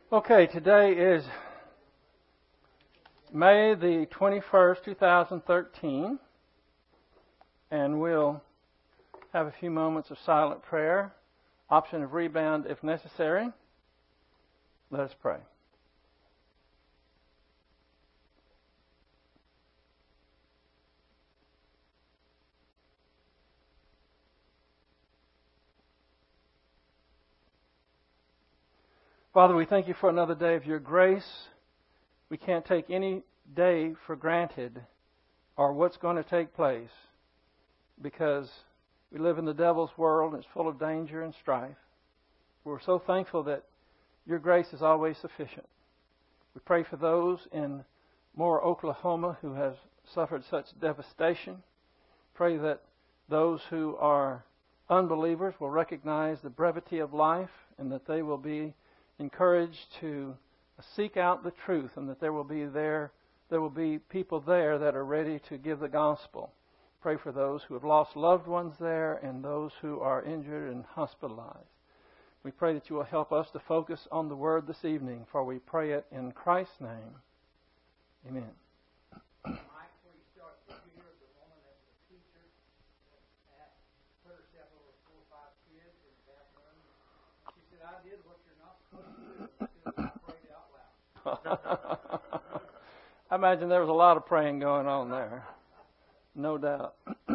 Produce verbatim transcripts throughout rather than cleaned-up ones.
Okay, today is May the twenty-first, two thousand thirteen, and we'll have a few moments of silent prayer, option of rebound if necessary. Let us pray. Father, we thank you for another day of your grace. We can't take any day for granted or what's going to take place because we live in the devil's world and it's full of danger and strife. We're so thankful that your grace is always sufficient. We pray for those in Moore, Oklahoma who have suffered such devastation. Pray that those who are unbelievers will recognize the brevity of life and that they will be encouraged to seek out the truth, and that there will be there there will be people there that are ready to give the gospel. Pray for those who have lost loved ones there and those who are injured and hospitalized. We pray that you will help us to focus on the word this evening, for we pray it in Christ's name. Amen. I imagine there was a lot of praying going on there. No doubt.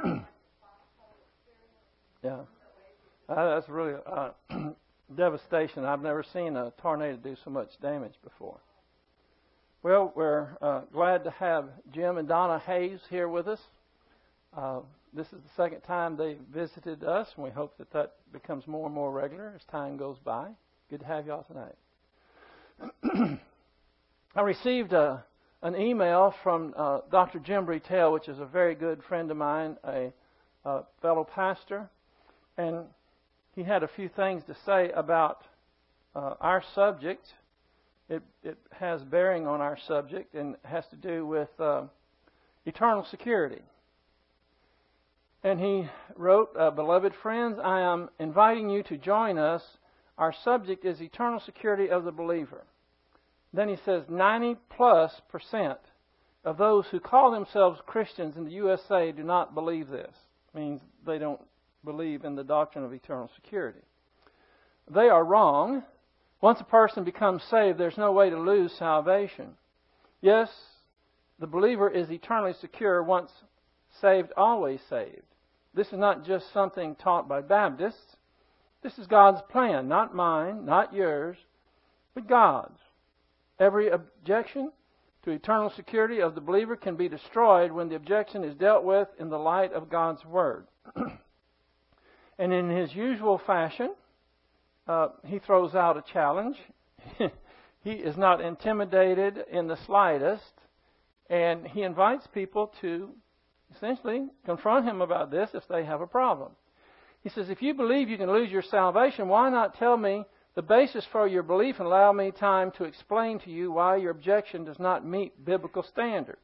Yeah. Uh, that's really uh, devastation. I've never seen a tornado do so much damage before. Well, we're uh, glad to have Jim and Donna Hayes here with us. Uh, this is the second time they visited us, and we hope that that becomes more and more regular as time goes by. Good to have y'all tonight. I received a, an email from uh, Doctor Jim Brettell, which is a very good friend of mine, a, a fellow pastor, and he had a few things to say about uh, our subject. It, it has bearing on our subject and has to do with uh, eternal security. And he wrote, uh, "Beloved friends, I am inviting you to join us. Our subject is eternal security of the believer." Then he says ninety plus percent of those who call themselves Christians in the U S A do not believe this. It means they don't believe in the doctrine of eternal security. They are wrong. Once a person becomes saved, there's no way to lose salvation. Yes, the believer is eternally secure. Once saved, always saved. This is not just something taught by Baptists. This is God's plan, not mine, not yours, but God's. Every objection to eternal security of the believer can be destroyed when the objection is dealt with in the light of God's Word. And in his usual fashion, uh, he throws out a challenge. He is not intimidated in the slightest, and he invites people to essentially confront him about this if they have a problem. He says, if you believe you can lose your salvation, why not tell me the basis for your belief and allow me time to explain to you why your objection does not meet biblical standards?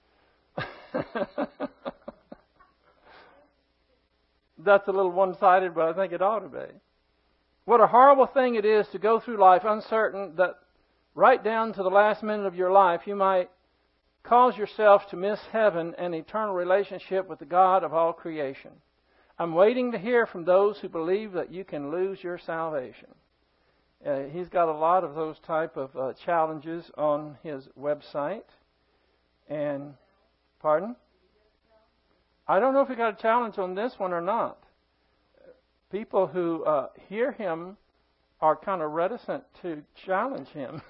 That's a little one-sided, but I think it ought to be. What a horrible thing it is to go through life uncertain that right down to the last minute of your life you might cause yourself to miss heaven and eternal relationship with the God of all creation. I'm waiting to hear from those who believe that you can lose your salvation. Uh, he's got a lot of those type of uh, challenges on his website. And, pardon? I don't know if he got a challenge on this one or not. People who uh, hear him are kind of reticent to challenge him.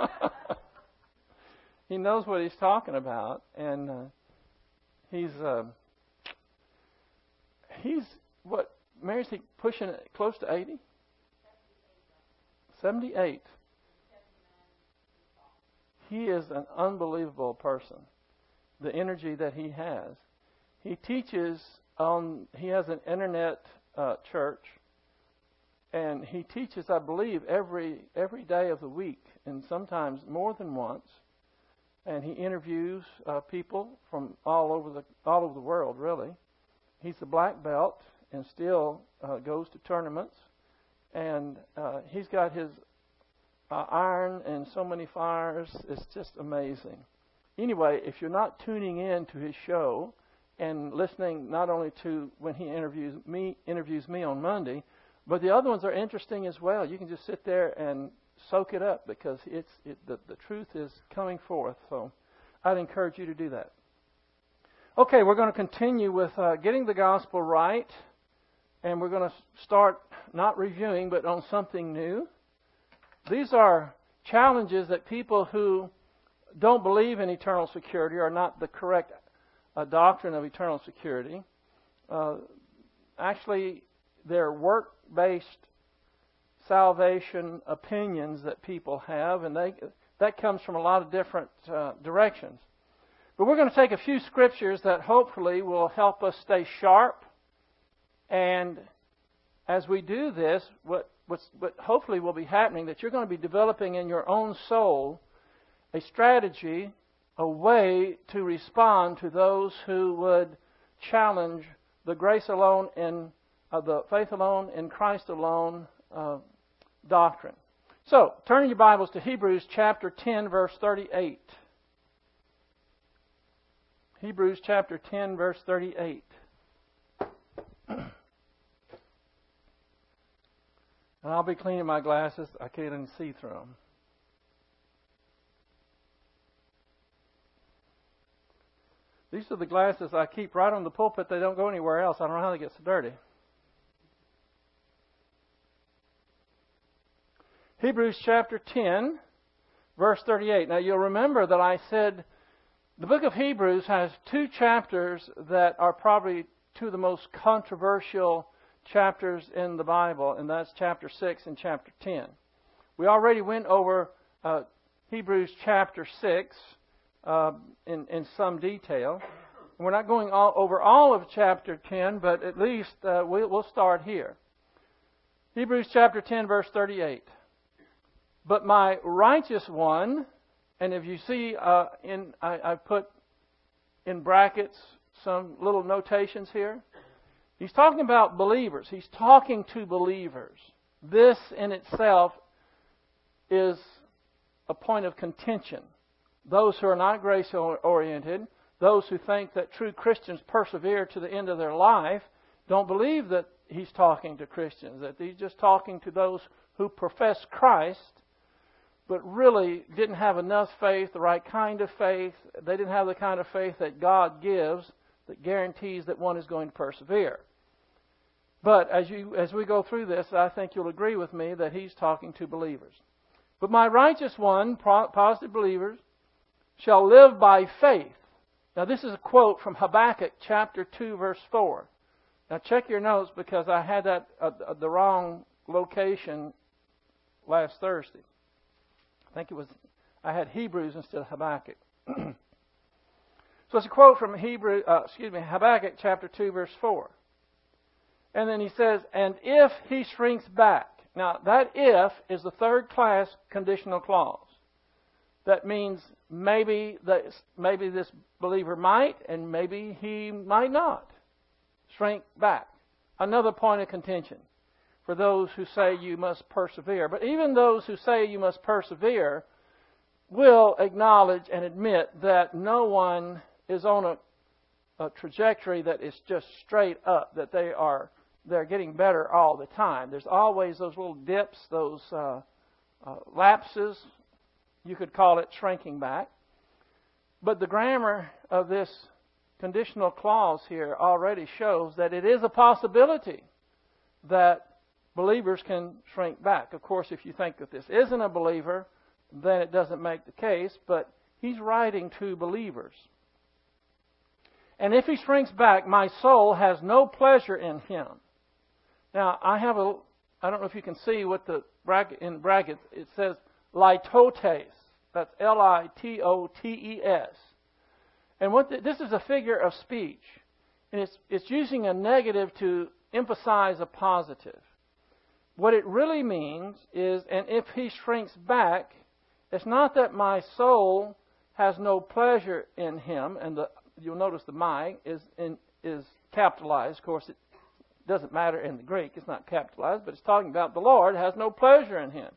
He knows what he's talking about, and uh, he's uh, he's what? Mary's he pushing it close to eighty? seventy-eight. He is an unbelievable person. The energy that he has. He teaches on, he has an internet uh, church, and he teaches, I believe, every every day of the week, and sometimes more than once. And he interviews uh, people from all over the all over the world, really. He's a black belt and still uh, goes to tournaments. And uh, he's got his uh, iron and so many fires. It's just amazing. Anyway, if you're not tuning in to his show and listening not only to when he interviews me, interviews me on Monday, but the other ones are interesting as well. You can just sit there and soak it up because it's it, the, the truth is coming forth. So I'd encourage you to do that. Okay, we're going to continue with uh, getting the gospel right, and we're going to start not reviewing, but on something new. These are challenges that people who don't believe in eternal security or not the correct uh, doctrine of eternal security. Uh, actually, they're work-based salvation opinions that people have, and they that comes from a lot of different uh, directions. But we're going to take a few scriptures that hopefully will help us stay sharp. And as we do this, what, what's, what hopefully will be happening, that you're going to be developing in your own soul a strategy, a way to respond to those who would challenge the grace alone in uh, the faith alone in Christ alone uh, doctrine. So, turn your Bibles to Hebrews chapter ten, verse thirty-eight. Hebrews chapter ten, verse thirty-eight. And I'll be cleaning my glasses. I can't even see through them. These are the glasses I keep right on the pulpit. They don't go anywhere else. I don't know how they get so dirty. Hebrews chapter ten, verse thirty-eight. Now you'll remember that I said the book of Hebrews has two chapters that are probably two of the most controversial chapters in the Bible, and that's chapter six and chapter ten. We already went over uh, Hebrews chapter six uh, in, in some detail. And we're not going all, over all of chapter ten, but at least uh, we, we'll start here. Hebrews chapter ten, verse thirty-eight. But my righteous one, and if you see, uh, in I, I put in brackets some little notations here. He's talking about believers. He's talking to believers. This in itself is a point of contention. Those who are not grace-oriented, those who think that true Christians persevere to the end of their life, don't believe that he's talking to Christians, that he's just talking to those who profess Christ, but really didn't have enough faith, the right kind of faith. They didn't have the kind of faith that God gives that guarantees that one is going to persevere. But as you as we go through this, I think you'll agree with me that he's talking to believers. But my righteous one, positive believers, shall live by faith. Now this is a quote from Habakkuk chapter two, verse four. Now check your notes because I had that uh, the wrong location last Thursday. I think it was, I had Hebrews instead of Habakkuk. So it's a quote from Hebrew, uh, excuse me, Habakkuk chapter two, verse four. And then he says, and if he shrinks back. Now that if is the third class conditional clause. That means maybe that maybe this believer might and maybe he might not shrink back. Another point of contention for those who say you must persevere. But even those who say you must persevere will acknowledge and admit that no one is on a, a trajectory that is just straight up, that they are they're getting better all the time. There's always those little dips, those uh, uh, lapses. You could call it shrinking back. But the grammar of this conditional clause here already shows that it is a possibility that believers can shrink back. Of course, if you think that this isn't a believer, then it doesn't make the case, but he's writing to believers. And if he shrinks back, my soul has no pleasure in him. Now, I have a, I don't know if you can see what the bracket, in brackets, it says litotes. That's L I T O T E S. And what the, this is a figure of speech. And it's, it's using a negative to emphasize a positive. What it really means is, and if he shrinks back, it's not that my soul has no pleasure in him, and the, you'll notice the my is in, is capitalized. Of course, it doesn't matter in the Greek. It's not capitalized, but it's talking about the Lord has no pleasure in him.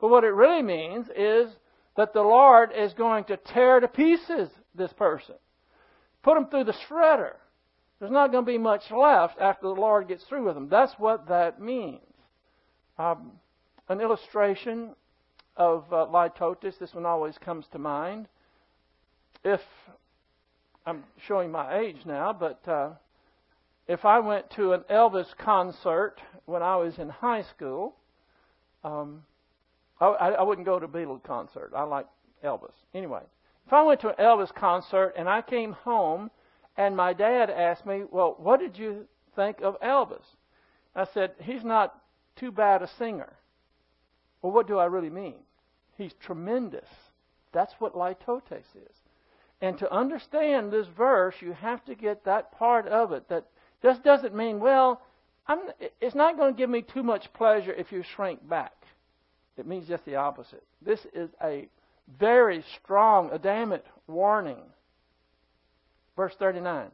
But what it really means is that the Lord is going to tear to pieces this person. Put them through the shredder. There's not going to be much left after the Lord gets through with them. That's what that means. Um, an illustration of uh, litotes, this one always comes to mind. If, I'm showing my age now, but uh, if I went to an Elvis concert when I was in high school, um, I, I wouldn't go to a Beatles concert. I like Elvis. Anyway, if I went to an Elvis concert and I came home and my dad asked me, well, what did you think of Elvis? I said, he's not too bad a singer. Well, what do I really mean? He's tremendous. That's what litotes is. And to understand this verse, you have to get that part of it. That just doesn't mean, well, I'm, it's not going to give me too much pleasure if you shrink back. It means just the opposite. This is a very strong Adamic warning. Verse thirty-nine.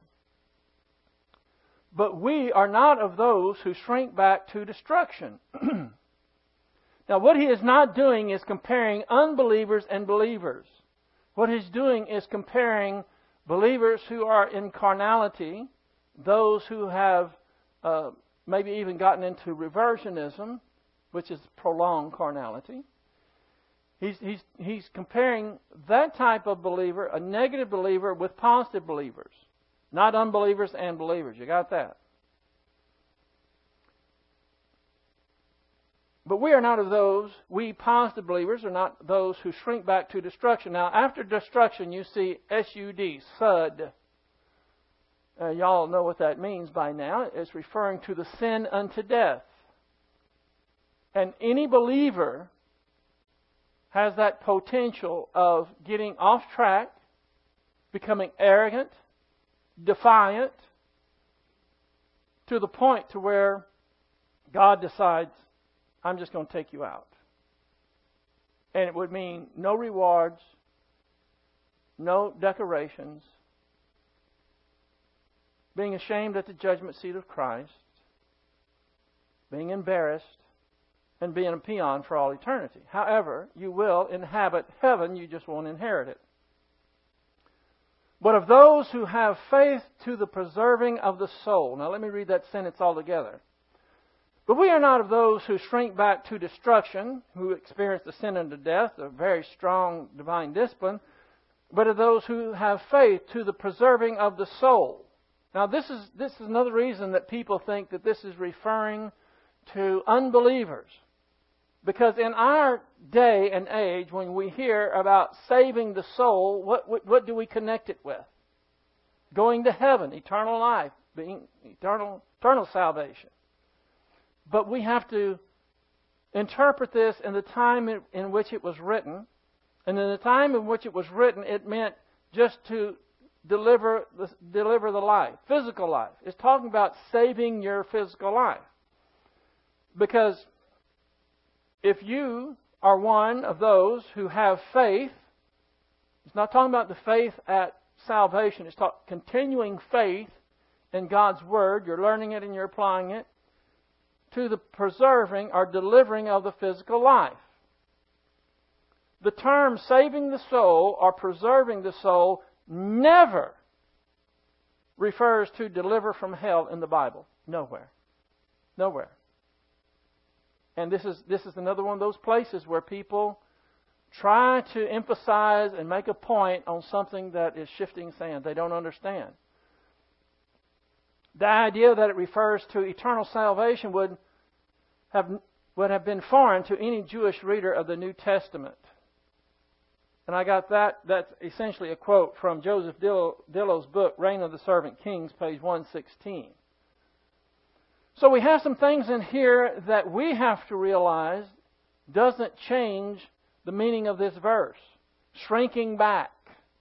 But we are not of those who shrink back to destruction. Now, what he is not doing is comparing unbelievers and believers. What he's doing is comparing believers who are in carnality, those who have uh, maybe even gotten into reversionism, which is prolonged carnality. He's, he's, he's comparing that type of believer, a negative believer, with positive believers. Not unbelievers and believers. You got that? But we are not of those, we positive believers are not those who shrink back to destruction. Now, after destruction, you see S U D, sud. Uh, y'all know what that means by now. It's referring to the sin unto death. And any believer has that potential of getting off track, becoming arrogant, defiant, to the point to where God decides, I'm just going to take you out. And it would mean no rewards, no decorations, being ashamed at the judgment seat of Christ, being embarrassed, and being a peon for all eternity. However, you will inhabit heaven, you just won't inherit it. But of those who have faith to the preserving of the soul. Now let me read that sentence all together. But we are not of those who shrink back to destruction, who experience the sin unto death, a very strong divine discipline, but of those who have faith to the preserving of the soul. Now this is this is another reason that people think that this is referring to unbelievers. Because in our day and age, when we hear about saving the soul, what, what, what do we connect it with? Going to heaven, eternal life, being eternal, eternal salvation. But we have to interpret this in the time in, in which it was written. And in the time in which it was written, it meant just to deliver the, deliver the life, physical life. It's talking about saving your physical life. Because if you are one of those who have faith, it's not talking about the faith at salvation. It's talking continuing faith in God's Word. You're learning it and you're applying it to the preserving or delivering of the physical life. The term saving the soul or preserving the soul never refers to deliver from hell in the Bible. Nowhere. Nowhere. And this is this is another one of those places where people try to emphasize and make a point on something that is shifting sand. They don't understand. The idea that it refers to eternal salvation would have would have been foreign to any Jewish reader of the New Testament. And I got that. That's essentially a quote from Joseph Dillow's book, Reign of the Servant Kings, page one sixteen. So we have some things in here that we have to realize doesn't change the meaning of this verse. Shrinking back.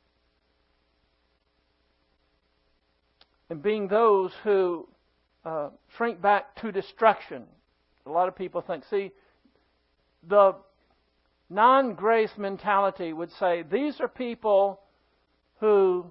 And being those who uh, shrink back to destruction. A lot of people think, see, the non-grace mentality would say, these are people who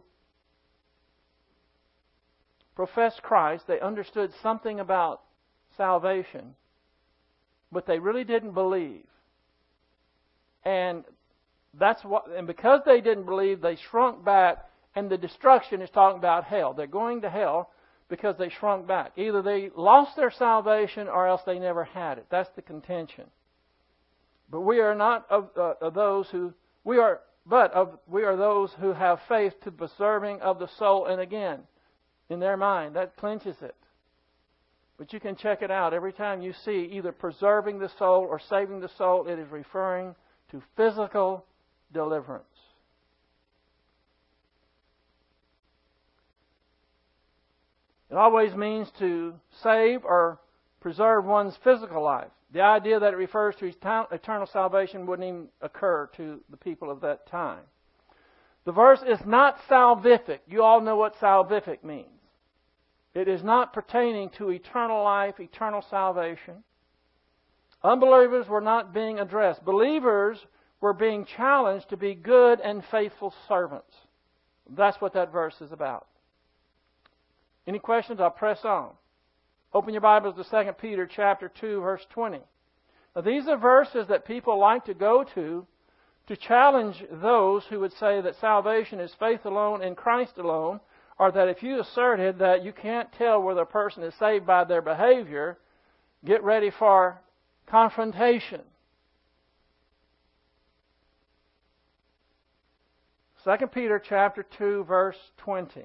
profess Christ, they understood something about salvation, but they really didn't believe. And that's what, and because they didn't believe, they shrunk back, and the destruction is talking about hell. They're going to hell because they shrunk back. Either they lost their salvation or else they never had it. That's the contention. But we are not of, uh, of those who we are, but of we are those who have faith to the preserving of the soul. And again, in their mind, that clinches it. But you can check it out every time you see either preserving the soul or saving the soul. It is referring to physical deliverance. It always means to save or preserve one's physical life. The idea that it refers to eternal salvation wouldn't even occur to the people of that time. The verse is not salvific. You all know what salvific means. It is not pertaining to eternal life, eternal salvation. Unbelievers were not being addressed. Believers were being challenged to be good and faithful servants. That's what that verse is about. Any questions? I'll press on. Open your Bibles to Second Peter chapter two, verse twenty. Now, these are verses that people like to go to to challenge those who would say that salvation is faith alone in Christ alone, or that if you asserted that you can't tell whether a person is saved by their behavior, get ready for confrontation. Second Peter chapter two, verse twenty.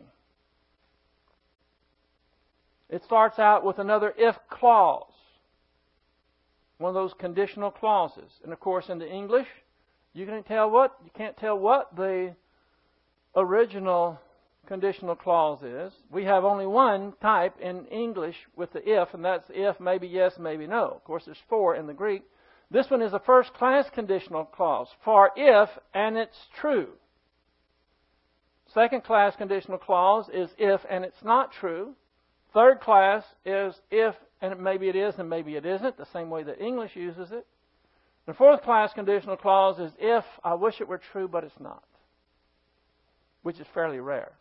It starts out with another if clause. One of those conditional clauses. And of course in the English, you can't tell what you can't tell what the original conditional clause is. We have only one type in English with the if, and that's if, maybe yes, maybe no. Of course there's four in the Greek. This one is a first class conditional clause. For if, and it's true. Second class conditional clause is if, and it's not true. Third class is if, and maybe it is, and maybe it isn't, the same way that English uses it. The fourth class conditional clause is if, I wish it were true, but it's not, which is fairly rare.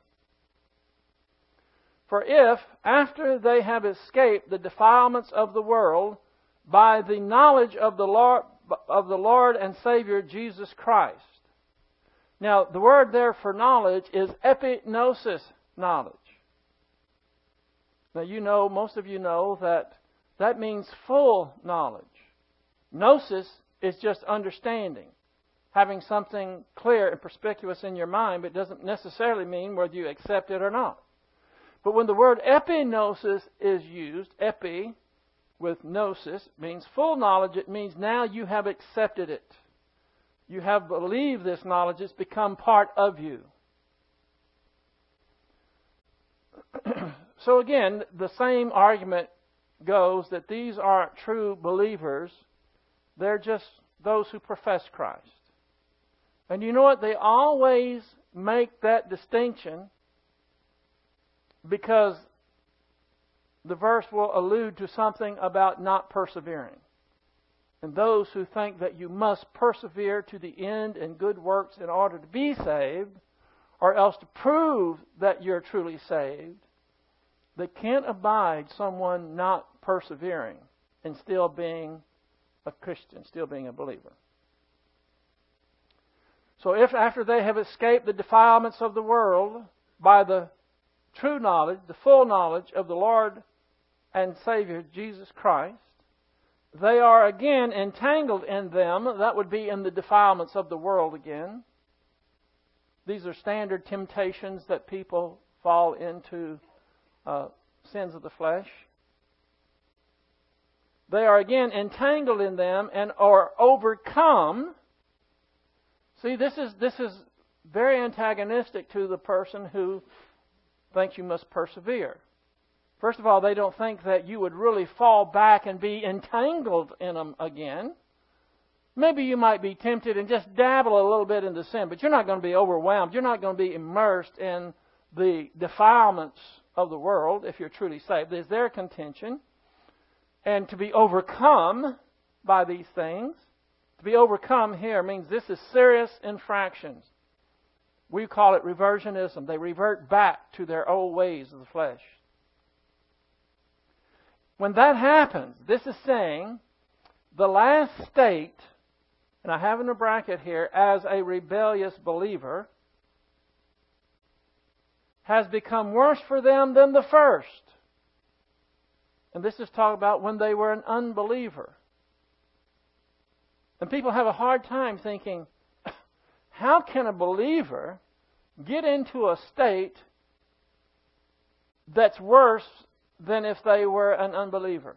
For if, after they have escaped the defilements of the world by the knowledge of the Lord, of the Lord and Savior Jesus Christ. Now, the word there for knowledge is epignosis knowledge. Now, you know, most of you know that that means full knowledge. Gnosis is just understanding, having something clear and perspicuous in your mind, but it doesn't necessarily mean whether you accept it or not. But when the word epignosis is used, epi with gnosis means full knowledge. It means now you have accepted it. You have believed this knowledge. It's become part of you. So again, the same argument goes that these aren't true believers. They're just those who profess Christ. And you know what? They always make that distinction because the verse will allude to something about not persevering. And those who think that you must persevere to the end in good works in order to be saved, or else to prove that you're truly saved, they can't abide someone not persevering and still being a Christian, still being a believer. So if after they have escaped the defilements of the world by the true knowledge, the full knowledge of the Lord and Savior Jesus Christ, they are again entangled in them. That would be in the defilements of the world again. These are standard temptations that people fall into. Uh, sins of the flesh. They are again entangled in them and are overcome. See, this is this is very antagonistic to the person who thinks you must persevere. First of all, they don't think that you would really fall back and be entangled in them again. Maybe you might be tempted and just dabble a little bit into sin, but you're not going to be overwhelmed. You're not going to be immersed in the defilements of the world if you're truly saved. There's their contention. And to be overcome by these things, to be overcome here means this is serious infractions. We call it reversionism. They revert back to their old ways of the flesh. When that happens, this is saying the last state and I have in a bracket here, as a rebellious believer, has become worse for them than the first. And this is talking about when they were an unbeliever. And people have a hard time thinking, how can a believer get into a state that's worse than if they were an unbeliever?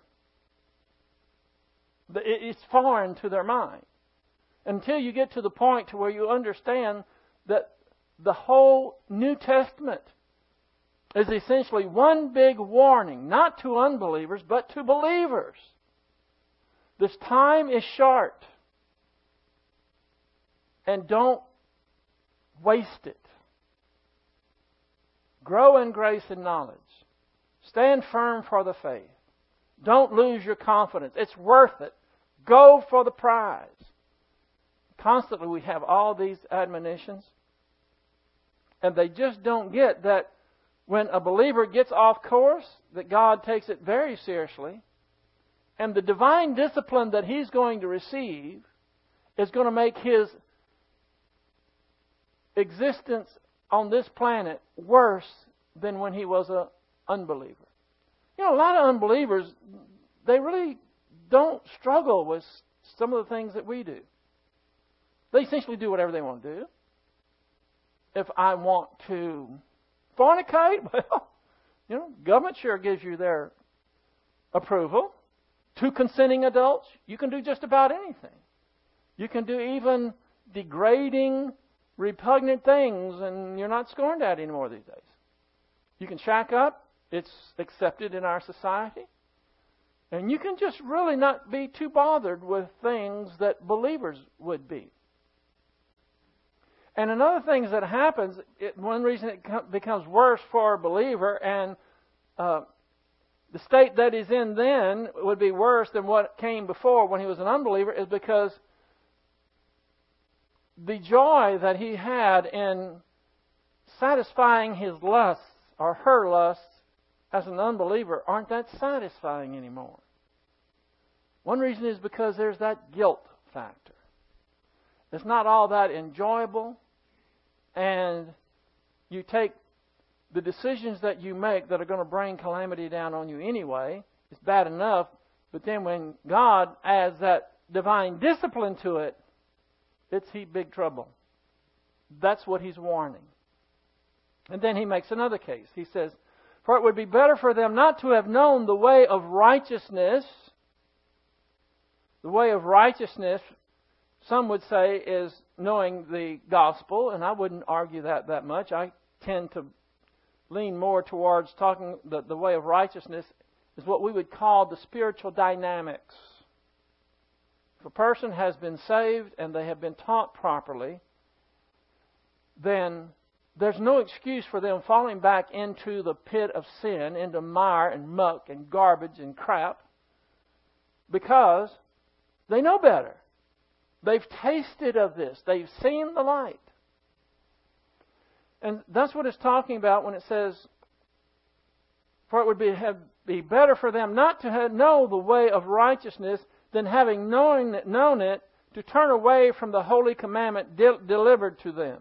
It's foreign to their mind. Until you get to the point to where you understand that the whole New Testament is essentially one big warning, not to unbelievers, but to believers. This time is short. And don't waste it. Grow in grace and knowledge. Stand firm for the faith. Don't lose your confidence. It's worth it. Go for the prize. Constantly we have all these admonitions. And they just don't get that when a believer gets off course, that God takes it very seriously. And the divine discipline that he's going to receive is going to make his existence on this planet worse than when he was an unbeliever. You know, a lot of unbelievers, they really don't struggle with some of the things that we do. They essentially do whatever they want to do. If I want to fornicate, well, you know, government sure gives you their approval. Two consenting adults, you can do just about anything. You can do even degrading, repugnant things, and you're not scorned at anymore these days. You can shack up. It's accepted in our society. And you can just really not be too bothered with things that believers would be. And another thing that happens, it, one reason it becomes worse for a believer, and uh, the state that he's in then would be worse than what came before when he was an unbeliever, is because the joy that he had in satisfying his lusts or her lusts as an unbeliever aren't that satisfying anymore. One reason is because there's that guilt factor. It's not all that enjoyable, and you take the decisions that you make that are going to bring calamity down on you anyway. It's bad enough, but then when God adds that divine discipline to it, it's he big trouble. That's what he's warning. And then he makes another case. He says, for it would be better for them not to have known the way of righteousness. The way of righteousness, some would say, is knowing the gospel, and I wouldn't argue that that much. I tend to lean more towards talking the, the way of righteousness is what we would call the spiritual dynamics. If a person has been saved and they have been taught properly, then there's no excuse for them falling back into the pit of sin, into mire and muck and garbage and crap, because they know better. They've tasted of this. They've seen the light. And that's what it's talking about when it says, for it would be, have, be better for them not to have, know the way of righteousness than having known it, known it to turn away from the holy commandment de- delivered to them.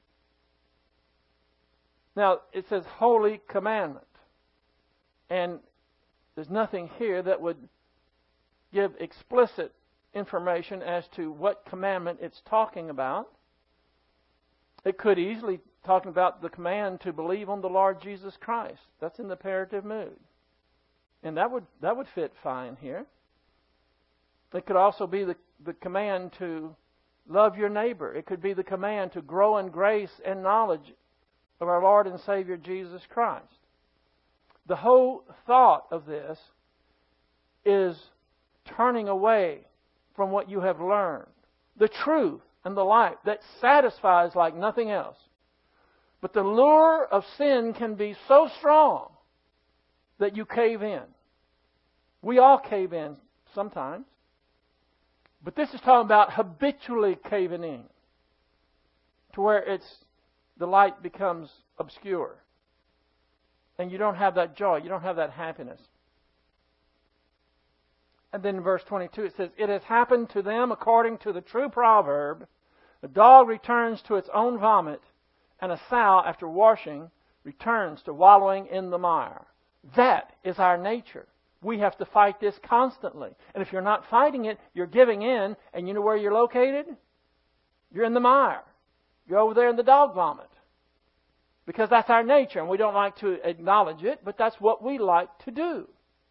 Now, it says holy commandment. And there's nothing here that would give explicit information as to what commandment it's talking about. It could easily talking about the command to believe on the Lord Jesus Christ. That's in the imperative mood. And that would that would fit fine here. It could also be the, the command to love your neighbor. It could be the command to grow in grace and knowledge of our Lord and Savior Jesus Christ. The whole thought of this is turning away from what you have learned. The truth and the light that satisfies like nothing else. But the lure of sin can be so strong that you cave in. We all cave in sometimes. But this is talking about habitually caving in, to where it's the light becomes obscure. And you don't have that joy. You don't have that happiness. And then in verse twenty-two it says, it has happened to them according to the true proverb, the dog returns to its own vomit, and a sow after washing returns to wallowing in the mire. That is our nature. We have to fight this constantly. And if you're not fighting it, you're giving in, and you know where you're located? You're in the mire. You're over there in the dog vomit. Because that's our nature, and we don't like to acknowledge it, but that's what we like to do.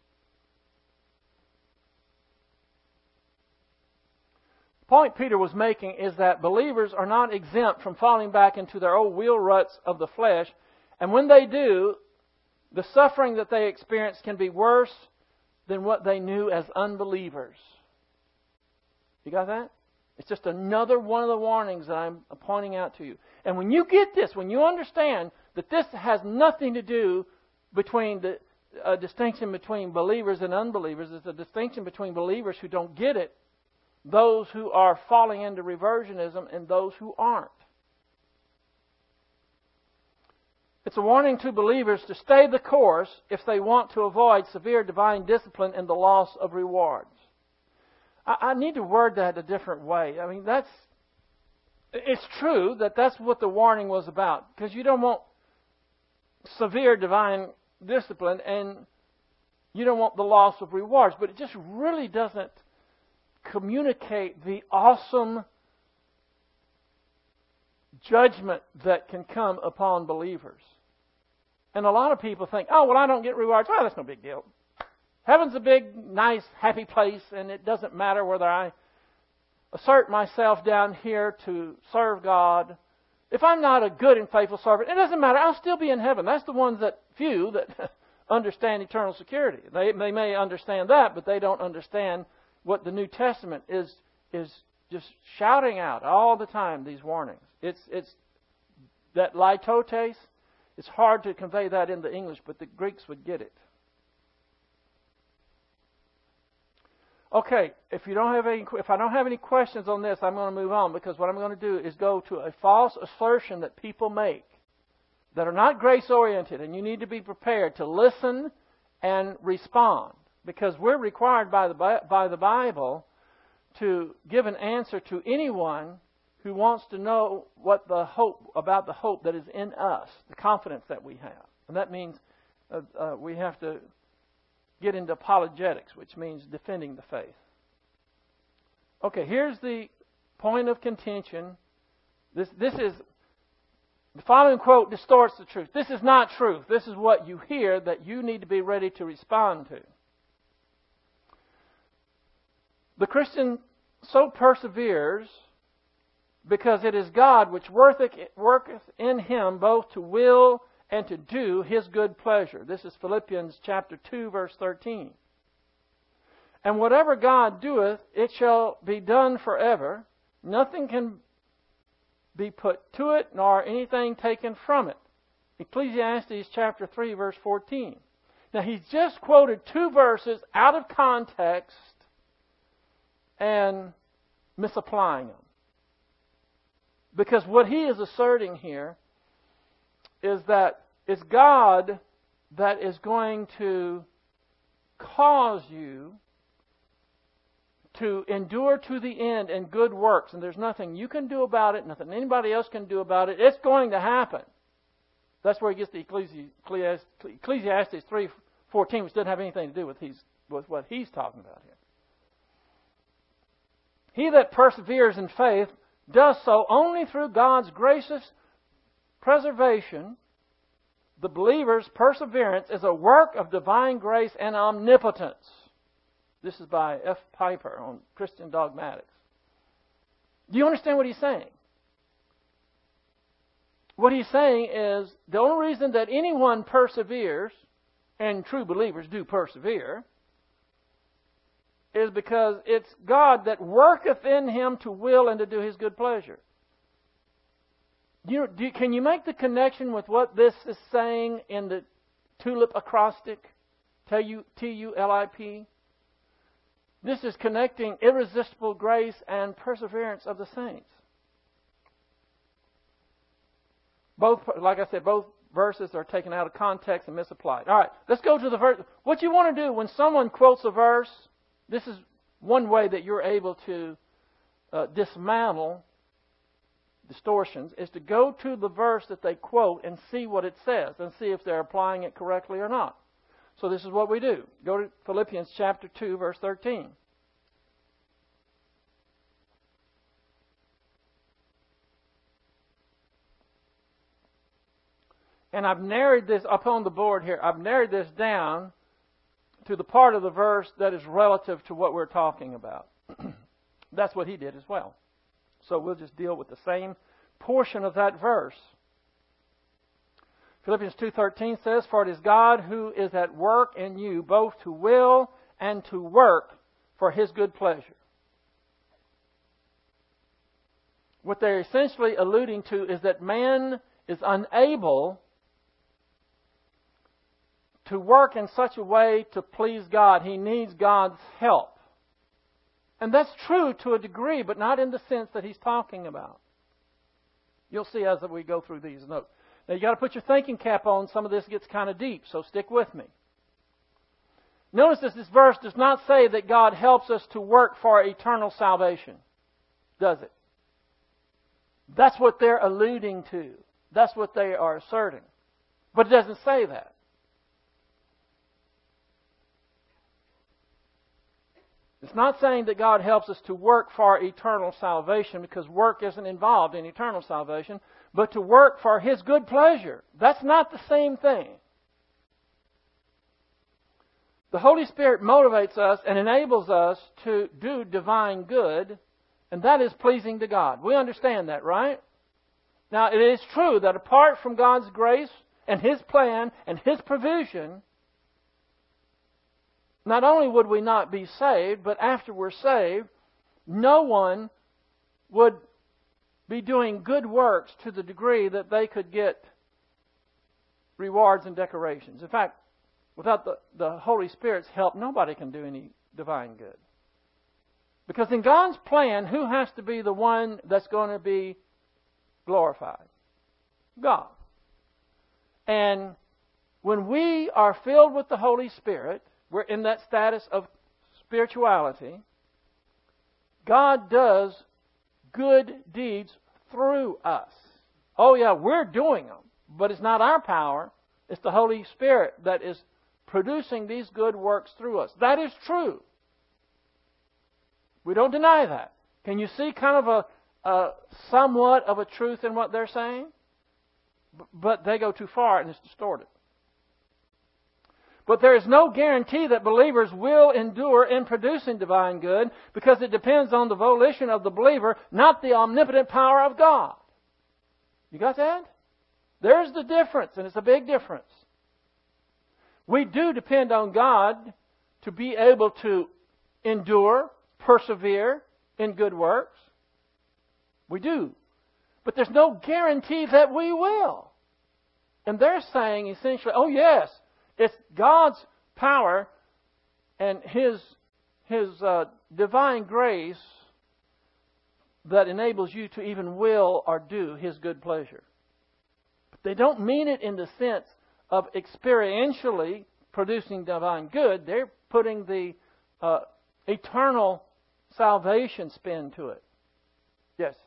The point Peter was making is that believers are not exempt from falling back into their old wheel ruts of the flesh, and when they do, the suffering that they experience can be worse than what they knew as unbelievers. You got that? It's just another one of the warnings that I'm pointing out to you. And when you get this, when you understand that this has nothing to do between the a distinction between believers and unbelievers, it's a distinction between believers who don't get it, those who are falling into reversionism, and those who aren't. It's a warning to believers to stay the course if they want to avoid severe divine discipline and the loss of rewards. I, I need to word that a different way. I mean, that's it's true that that's what the warning was about, because you don't want severe divine discipline and you don't want the loss of rewards, but it just really doesn't communicate the awesome judgment that can come upon believers. And a lot of people think, oh, well, I don't get rewards. Well, that's no big deal. Heaven's a big, nice, happy place, and it doesn't matter whether I assert myself down here to serve God. If I'm not a good and faithful servant, it doesn't matter. I'll still be in heaven. That's the ones that few that understand eternal security. They, they may understand that, but they don't understand what the New Testament is is just shouting out all the time, these warnings. It's it's that litotes. It's hard to convey that in the English, but the Greeks would get it. Okay, if you don't have any, if I don't have any questions on this, I'm going to move on, because what I'm going to do is go to a false assertion that people make that are not grace-oriented, and you need to be prepared to listen and respond, because we're required by the by the Bible to give an answer to anyone who wants to know what the hope about the hope that is in us, the confidence that we have. And that means uh, uh, we have to get into apologetics, which means defending the faith. Okay, here's the point of contention. This this is the following quote distorts the truth. This is not truth. This is what you hear that you need to be ready to respond to. The Christian so perseveres because it is God which worketh in him both to will and to do His good pleasure. This is Philippians chapter two, verse thirteen. And whatever God doeth, it shall be done forever. Nothing can be put to it, nor anything taken from it. Ecclesiastes chapter three, verse fourteen. Now, he's just quoted two verses out of context and misapplying them. Because what he is asserting here is that it's God that is going to cause you to endure to the end in good works. And there's nothing you can do about it, nothing anybody else can do about it. It's going to happen. That's where he gets the Ecclesiastes three fourteen, which doesn't have anything to do with, he's, with what he's talking about here. He that perseveres in faith does so only through God's gracious preservation. The believer's perseverance is a work of divine grace and omnipotence. This is by F. Piper on Christian Dogmatics. Do you understand what he's saying? What he's saying is the only reason that anyone perseveres, and true believers do persevere, is because it's God that worketh in him to will and to do His good pleasure. You, do, can you make the connection with what this is saying in the tulip acrostic? T U L I P. This is connecting irresistible grace and perseverance of the saints. Both, like I said, both verses are taken out of context and misapplied. All right, let's go to the verse. What you want to do when someone quotes a verse this is one way that you're able to uh, dismantle distortions, is to go to the verse that they quote and see what it says and see if they're applying it correctly or not. So this is what we do. Go to Philippians chapter two, verse thirteen. And I've narrowed this up on the board here. I've narrowed this down to the part of the verse that is relative to what we're talking about. That's what he did as well. So we'll just deal with the same portion of that verse. Philippians two thirteen says, "For it is God who is at work in you, both to will and to work for His good pleasure." What they're essentially alluding to is that man is unable to work in such a way to please God. He needs God's help. And that's true to a degree, but not in the sense that he's talking about. You'll see as we go through these notes. Now, you've got to put your thinking cap on. Some of this gets kind of deep, so stick with me. Notice that this verse does not say that God helps us to work for eternal salvation, does it? That's what they're alluding to. That's what they are asserting. But it doesn't say that. It's not saying that God helps us to work for eternal salvation, because work isn't involved in eternal salvation, but to work for His good pleasure. That's not the same thing. The Holy Spirit motivates us and enables us to do divine good, and that is pleasing to God. We understand that, right? Now, it is true that apart from God's grace and His plan and His provision, not only would we not be saved, but after we're saved, no one would be doing good works to the degree that they could get rewards and decorations. In fact, without the, the Holy Spirit's help, nobody can do any divine good. Because in God's plan, who has to be the one that's going to be glorified? God. And when we are filled with the Holy Spirit, we're in that status of spirituality. God does good deeds through us. Oh yeah, we're doing them, but it's not our power. It's the Holy Spirit that is producing these good works through us. That is true. We don't deny that. Can you see kind of a, a somewhat of a truth in what they're saying? But they go too far and it's distorted. But there is no guarantee that believers will endure in producing divine good, because it depends on the volition of the believer, not the omnipotent power of God. You got that? There's the difference, and it's a big difference. We do depend on God to be able to endure, persevere in good works. We do. But there's no guarantee that we will. And they're saying essentially, oh yes, it's God's power and His, His uh, divine grace that enables you to even will or do His good pleasure. But they don't mean it in the sense of experientially producing divine good. They're putting the uh, eternal salvation spin to it. Yes?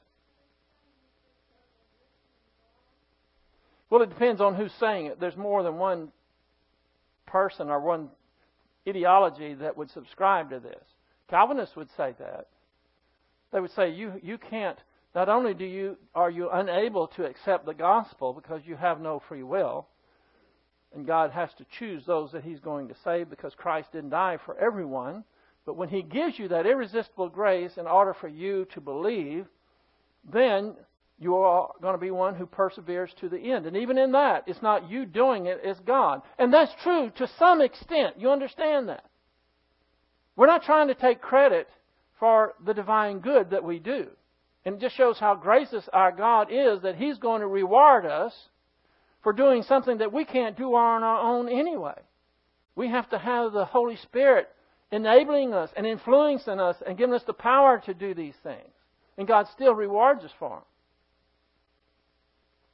Well, it depends on who's saying it. There's more than one person or one ideology that would subscribe to this. Calvinists would say that. They would say you you can't, not only do you are you unable to accept the gospel because you have no free will, and God has to choose those that He's going to save because Christ didn't die for everyone, but when He gives you that irresistible grace in order for you to believe, then you are going to be one who perseveres to the end. And even in that, it's not you doing it, it's God. And that's true to some extent. You understand that? We're not trying to take credit for the divine good that we do. And it just shows how gracious our God is, that He's going to reward us for doing something that we can't do on our own anyway. We have to have the Holy Spirit enabling us and influencing us and giving us the power to do these things. And God still rewards us for them.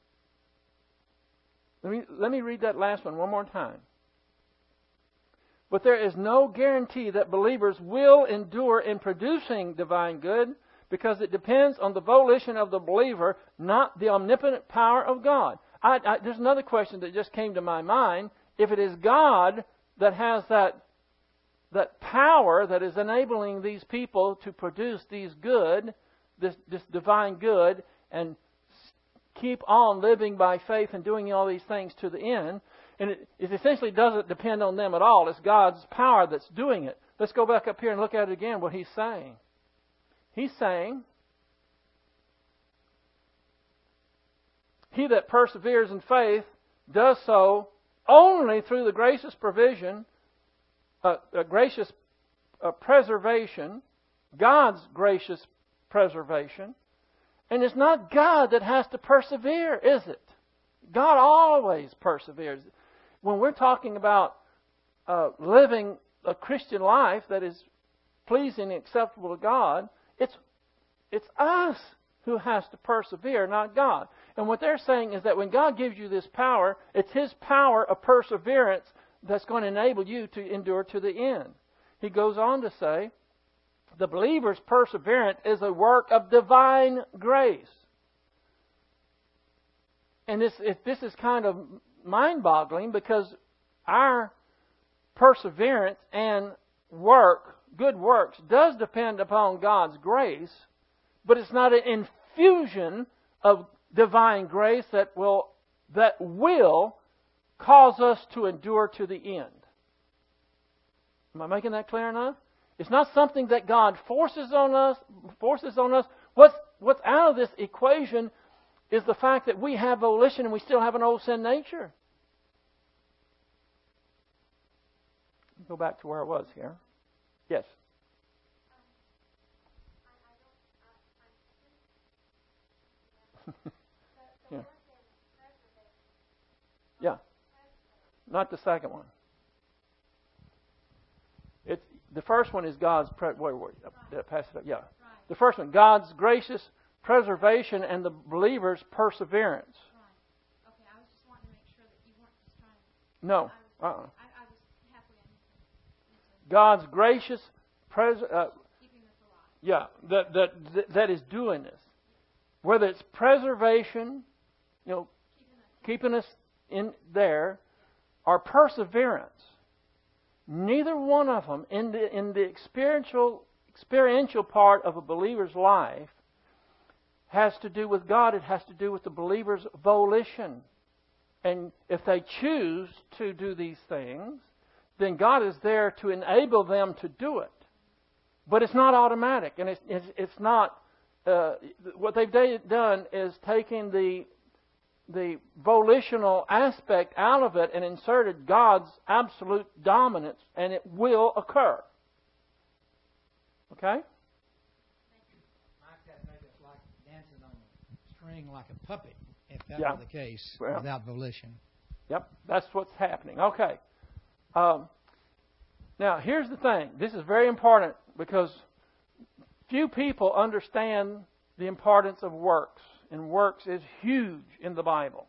Let me, let me read that last one one more time. But there is no guarantee that believers will endure in producing divine good, because it depends on the volition of the believer, not the omnipotent power of God. I, I, there's another question that just came to my mind. If it is God that has that, that power that is enabling these people to produce these good, this, this divine good, and keep on living by faith and doing all these things to the end, and it, it essentially doesn't depend on them at all. It's God's power that's doing it. Let's go back up here and look at it again, what He's saying. He's saying, he that perseveres in faith does so only through the gracious provision, uh, uh, gracious uh, preservation, God's gracious preservation. And it's not God that has to persevere, is it? God always perseveres. When we're talking about uh, living a Christian life that is pleasing and acceptable to God, it's it's us who has to persevere, not God. And what they're saying is that when God gives you this power, it's His power of perseverance that's going to enable you to endure to the end. He goes on to say, the believer's perseverance is a work of divine grace. And this, this is kind of mind-boggling, because our perseverance and work, good works, does depend upon God's grace, but it's not an infusion of divine grace that will that will cause us to endure to the end. Am I making that clear enough? It's not something that God forces on us. Forces on us. What's what's out of this equation is the fact that we have volition and we still have an old sin nature. Go back to where it was here. Yes. yeah. yeah. Not the second one. It's the first one is God's pre- wait, wait, uh, pass it up. Yeah. The first one, God's gracious preservation and the believer's perseverance. Right. Okay, I was just wanting to make sure that you weren't just trying to... No. I uh-uh. was, I, I was halfway on. God's gracious pres- uh, Keeping us alive. Yeah, that, that that that is doing this. Whether it's preservation, you know, keeping us in there, or perseverance. Neither one of them in the in the experiential experiential part of a believer's life has to do with God. It has to do with the believer's volition. And if they choose to do these things, then God is there to enable them to do it. But it's not automatic, and it's it's, it's not. Uh, what they've done is taking the the volitional aspect out of it and inserted God's absolute dominance, and it will occur. Okay? Mike, that made us like dancing on a string like a puppet, if that yeah. were the case, well, without volition. Yep, that's what's happening. Okay. Um, now, here's the thing. This is very important, because few people understand the importance of works, and works is huge in the Bible.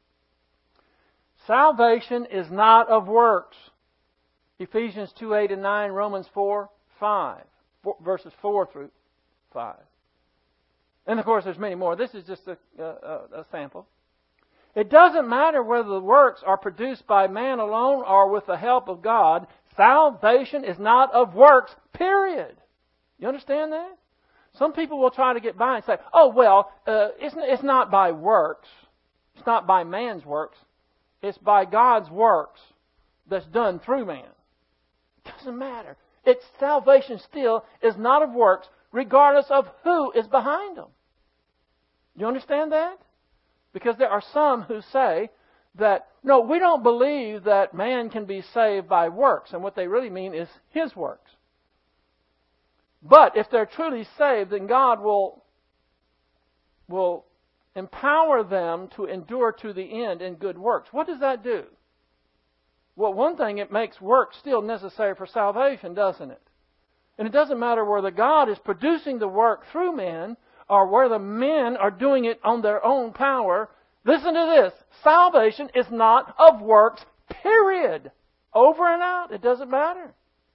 Salvation is not of works. Ephesians two, eight and nine, Romans four, five, four, verses four through five. And of course there's many more. This is just a, a, a sample. It doesn't matter whether the works are produced by man alone or with the help of God. Salvation is not of works, period. You understand that? Some people will try to get by and say, oh, well, uh, it's, it's not by works. It's not by man's works. It's by God's works that's done through man. It doesn't matter. It's salvation still is not of works, regardless of who is behind them. You understand that? Because there are some who say that, no, we don't believe that man can be saved by works. And what they really mean is his works. But if they're truly saved, then God will, will empower them to endure to the end in good works. What does that do? Well, one thing, it makes work still necessary for salvation, doesn't it? And it doesn't matter whether God is producing the work through men or whether men are doing it on their own power. Listen to this. Salvation is not of works, period. over and out. It doesn't matter.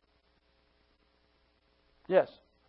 Yes.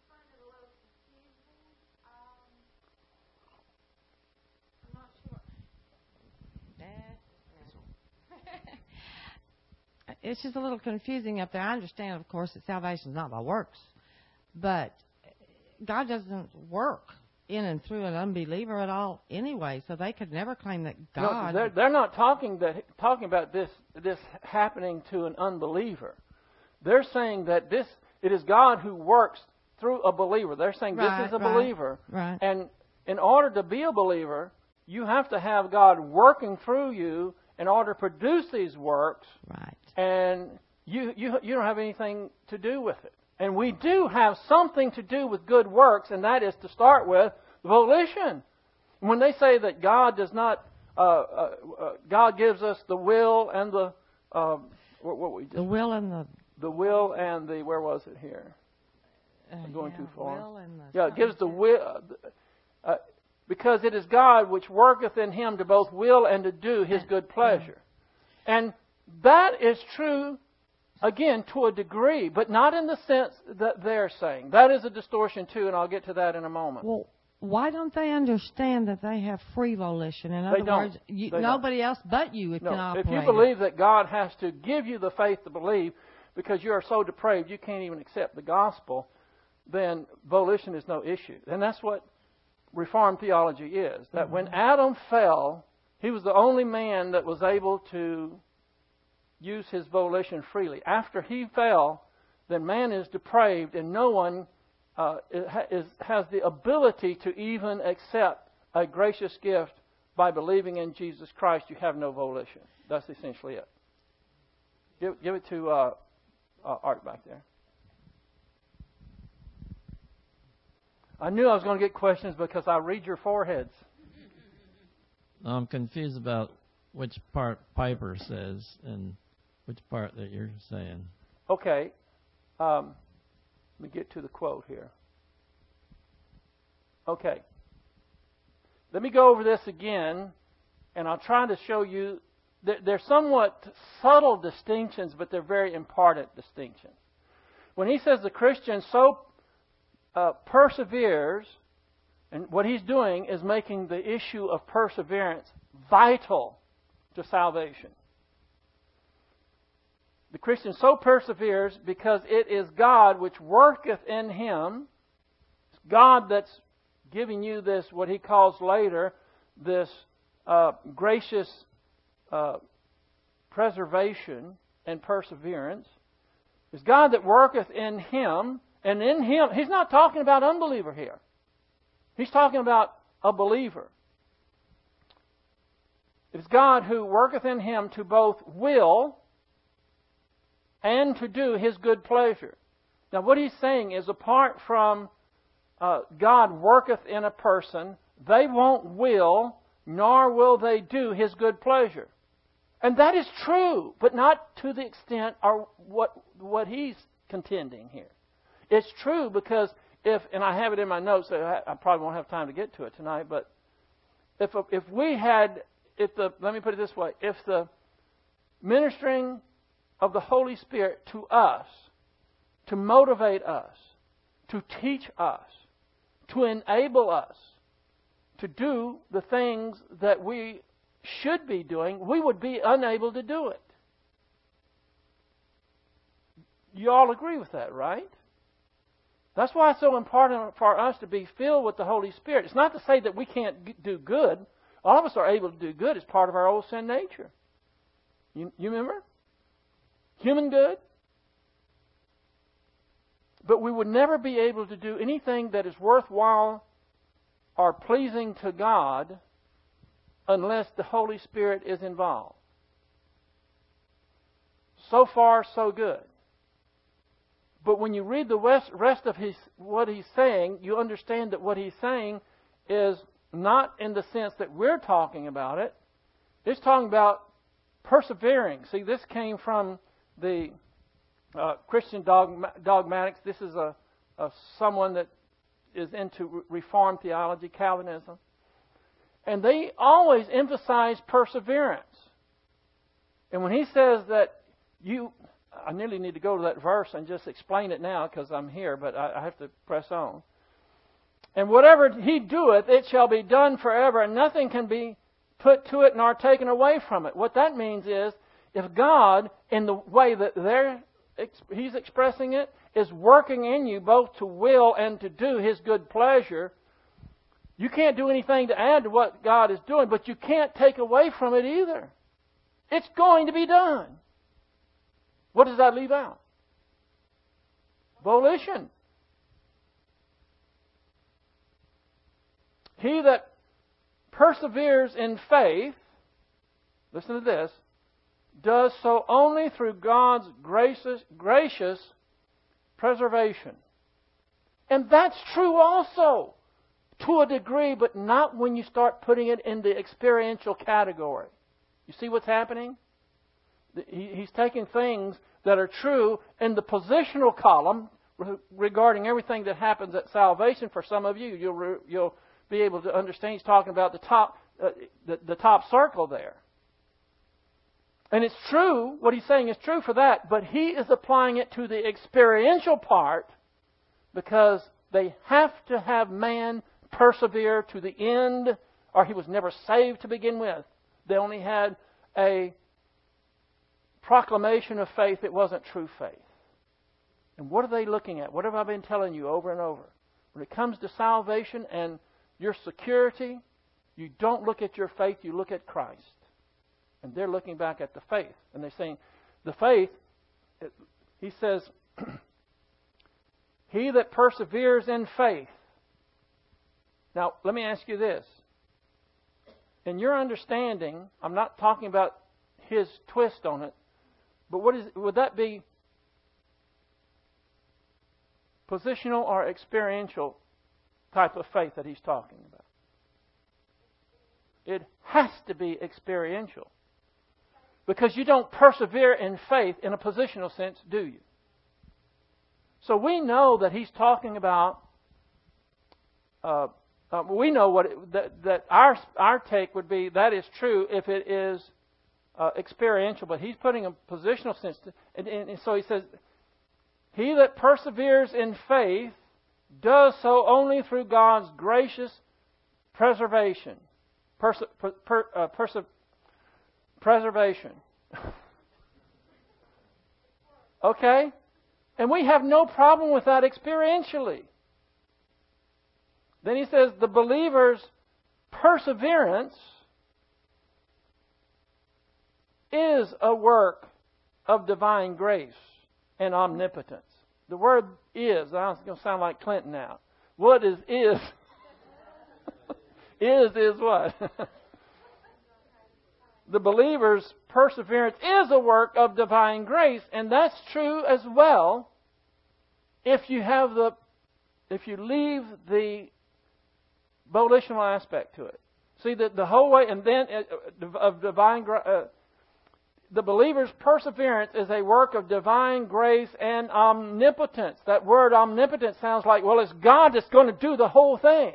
It's just a little confusing up there. I understand, of course, that salvation is not by works, but God doesn't work in and through an unbeliever at all anyway, so they could never claim that God... No, they're, they're not talking that talking about this this happening to an unbeliever. They're saying that this it is God who works through a believer. They're saying Right, this is a right, believer. right. And in order to be a believer, you have to have God working through you in order to produce these works. Right. And you, you you don't have anything to do with it. And we do have something to do with good works, and that is to start with volition. When they say that God does not, uh, uh, uh, God gives us the will and the, uh, what, what we just, The will and the... the will and the, where was it here? Uh, I'm going yeah, too far. Will and the Yeah, it gives the something. will, uh, because it is God which worketh in him to both will and to do his good pleasure. And that is true, again, to a degree, but not in the sense that they're saying. That is a distortion too, and I'll get to that in a moment. Well, why don't they understand that they have free volition? In other They don't. words, you, They nobody else but you can No, operate if you it. believe that God has to give you the faith to believe because you are so depraved you can't even accept the gospel, then volition is no issue. And that's what Reformed theology is. That Mm-hmm. when Adam fell, he was the only man that was able to use his volition freely. After he fell, then man is depraved and no one uh, is, has the ability to even accept a gracious gift by believing in Jesus Christ. You have no volition. That's essentially it. Give, give it to uh, uh, Art back there. I knew I was going to get questions because I read your foreheads. I'm confused about which part Piper says and which part that you're saying. Okay. Um, let me get to the quote here. Okay. Let me go over this again, and I'll try to show you that they're somewhat subtle distinctions, but they're very important distinctions. When he says the Christian so uh, perseveres, and what he's doing is making the issue of perseverance vital to salvation. The Christian so perseveres because it is God which worketh in him. It's God that's giving you this, what he calls later, this uh, gracious uh, preservation and perseverance. It's God that worketh in him, and in him, he's not talking about unbeliever here. He's talking about a believer. It's God who worketh in him to both will and to do his good pleasure. Now what he's saying is apart from uh, God worketh in a person, they won't will, nor will they do his good pleasure. And that is true, but not to the extent or what what he's contending here. It's true because if, and I have it in my notes, so I, I probably won't have time to get to it tonight, but if if we had, if the, let me put it this way, if the ministering of the Holy Spirit to us, to motivate us, to teach us, to enable us to do the things that we should be doing, we would be unable to do it. You all agree with that, right? That's why it's so important for us to be filled with the Holy Spirit. It's not to say that we can't do good. All of us are able to do good. It's part of our old sin nature. You, you remember? Human good. But we would never be able to do anything that is worthwhile or pleasing to God unless the Holy Spirit is involved. So far, so good. But when you read the rest of his what he's saying, you understand that what he's saying is not in the sense that we're talking about it. It's talking about persevering. See, this came from the uh, Christian dogma, dogmatics. This is a, a someone that is into Reformed theology, Calvinism. And they always emphasize perseverance. And when he says that you, I nearly need to go to that verse and just explain it now because I'm here, but I, I have to press on. And whatever he doeth, it shall be done forever, and nothing can be put to it nor taken away from it. What that means is, if God, in the way that they're, he's expressing it, is working in you both to will and to do his good pleasure, you can't do anything to add to what God is doing, but you can't take away from it either. It's going to be done. What does that leave out? Volition. He that perseveres in faith, listen to this, does so only through God's gracious, gracious preservation. And that's true also, to a degree, but not when you start putting it in the experiential category. You see what's happening? He's taking things that are true in the positional column regarding everything that happens at salvation. For some of you, you'll you'll be able to understand. He's talking about the top uh, the, the top circle there. And it's true, what he's saying is true for that, but he is applying it to the experiential part because they have to have man persevere to the end, or he was never saved to begin with. They only had a proclamation of faith. It wasn't true faith. And what are they looking at? What have I been telling you over and over? When it comes to salvation and your security, you don't look at your faith, you look at Christ. And they're looking back at the faith. And they're saying, the faith, he says, he that perseveres in faith. Now, let me ask you this. In your understanding, I'm not talking about his twist on it, but what is would that be positional or experiential type of faith that he's talking about? It has to be experiential. Because you don't persevere in faith in a positional sense, do you? So we know that he's talking about, uh, uh, we know what it, that, that our our take would be, that is true if it is uh, experiential, but he's putting a positional sense to, and, and, and so he says, he that perseveres in faith does so only through God's gracious preservation. Perse, per, per, uh, perse, preservation. Okay? And we have no problem with that experientially. Then he says the believer's perseverance is a work of divine grace and omnipotence. The word is, I'm going to sound like Clinton now. What is is? is is what? The believer's perseverance is a work of divine grace, and that's true as well if you have the if you leave the volitional aspect to it. See, the, the whole way, and then uh, of divine grace, uh, the believer's perseverance is a work of divine grace and omnipotence. That word omnipotence sounds like, well, it's God that's going to do the whole thing.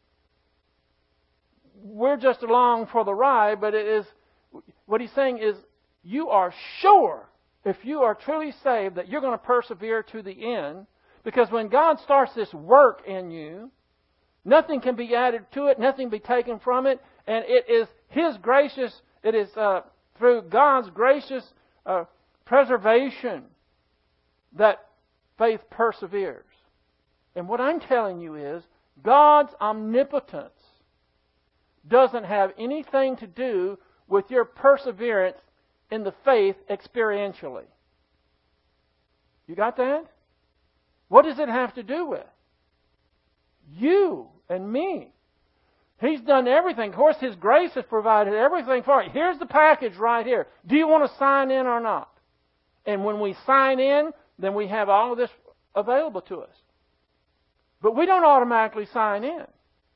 We're just along for the ride, but it is, what he's saying is, you are sure, if you are truly saved, that you're going to persevere to the end, because when God starts this work in you, nothing can be added to it, nothing be taken from it, and it is His gracious, it is uh, through God's gracious uh, preservation that faith perseveres. And what I'm telling you is, God's omnipotence doesn't have anything to do with your perseverance in the faith experientially. You got that? What does it have to do with? You and me. He's done everything. Of course, His grace has provided everything for it. Here's the package right here. Do you want to sign in or not? And when we sign in, then we have all of this available to us. But we don't automatically sign in.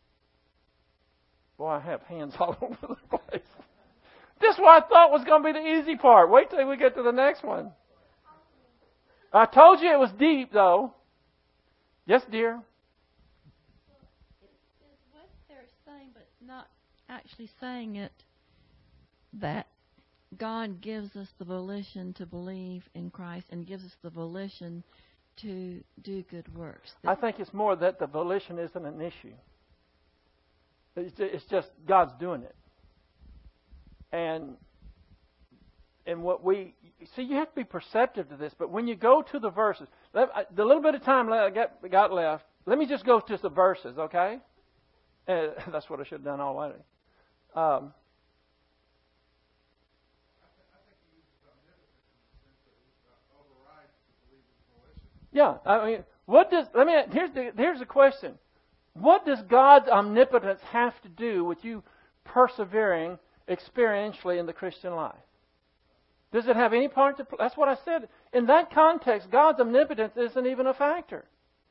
Boy, I have hands all over the place. This is what I thought was going to be the easy part. Wait till we get to the next one. I told you it was deep, though. Yes, dear? Is what they're saying, but not actually saying it, that God gives us the volition to believe in Christ and gives us the volition to do good works. I think it's more that the volition isn't an issue. It's just God's doing it. And and what we see, you have to be perceptive to this. But when you go to the verses, let, the little bit of time I got, got left, let me just go to the verses, okay? Uh, that's what I should have done already. Um, yeah, I mean, what does? Let me. Here's the here's the question. What does God's omnipotence have to do with you persevering experientially in the Christian life? Does it have any part to play? That's what I said. In that context, God's omnipotence isn't even a factor.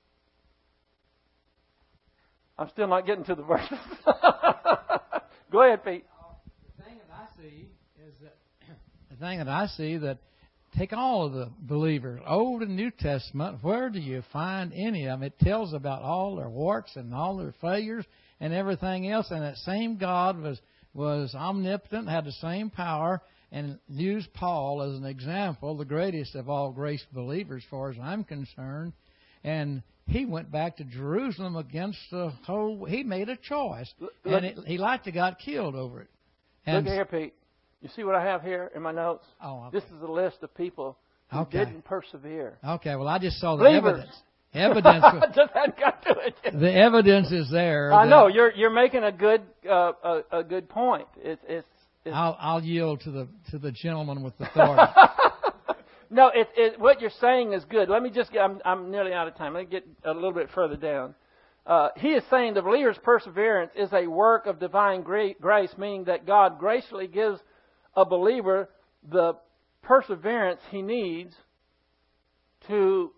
I'm still not getting to the verses. Go ahead, Pete. The thing that I see is that the thing that I see that take all of the believers, Old and New Testament, where do you find any of them? It tells about all their warts and all their failures and everything else. And that same God was was omnipotent, had the same power, and used Paul as an example, the greatest of all grace believers, as far as I'm concerned. And he went back to Jerusalem against the whole. He made a choice, look, and it, he liked to got killed over it. And look here, Pete. You see what I have here in my notes? Oh, okay. This is a list of people who okay. didn't persevere. Okay, well, I just saw the Believers. evidence. Evidence. Just hadn't got to it yet. The evidence is there. I know you're you're making a good uh, a, a good point. It's it's. it's I'll I'll yield to the to the gentleman with authority. No, it, it, what you're saying is good. Let me just get, I'm, I'm nearly out of time. Let me get a little bit further down. Uh, he is saying the believer's perseverance is a work of divine grace, meaning that God graciously gives a believer the perseverance he needs to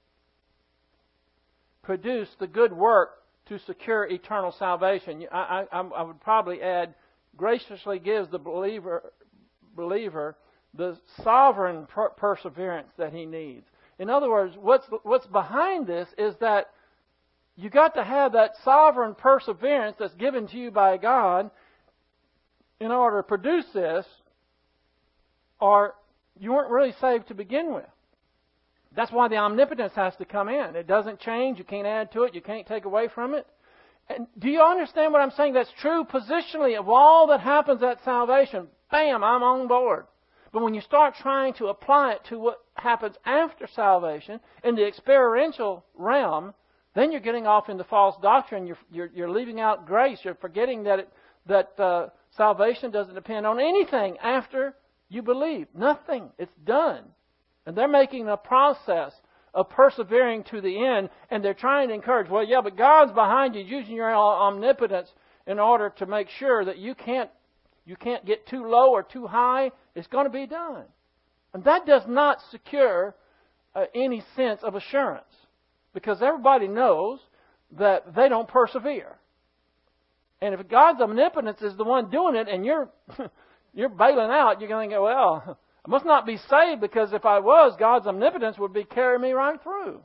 produce the good work to secure eternal salvation. I, I, I would probably add, graciously gives the believer believer the sovereign per- perseverance that he needs. In other words, what's what's behind this is that you got to have that sovereign perseverance that's given to you by God in order to produce this, or you weren't really saved to begin with. That's why the omnipotence has to come in. It doesn't change. You can't add to it. You can't take away from it. And do you understand what I'm saying? That's true positionally of all that happens at salvation. Bam, I'm on board. But when you start trying to apply it to what happens after salvation in the experiential realm, then you're getting off into false doctrine. You're you're, you're leaving out grace. You're forgetting that it, that uh, salvation doesn't depend on anything after you believe. Nothing. It's done. And they're making a process of persevering to the end, and they're trying to encourage, well, yeah, but God's behind you, using your omnipotence in order to make sure that you can't you can't get too low or too high. It's going to be done. And that does not secure uh, any sense of assurance, because everybody knows that they don't persevere. And if God's omnipotence is the one doing it and you're you're bailing out, you're going to go, well, I must not be saved, because if I was, God's omnipotence would be carrying me right through.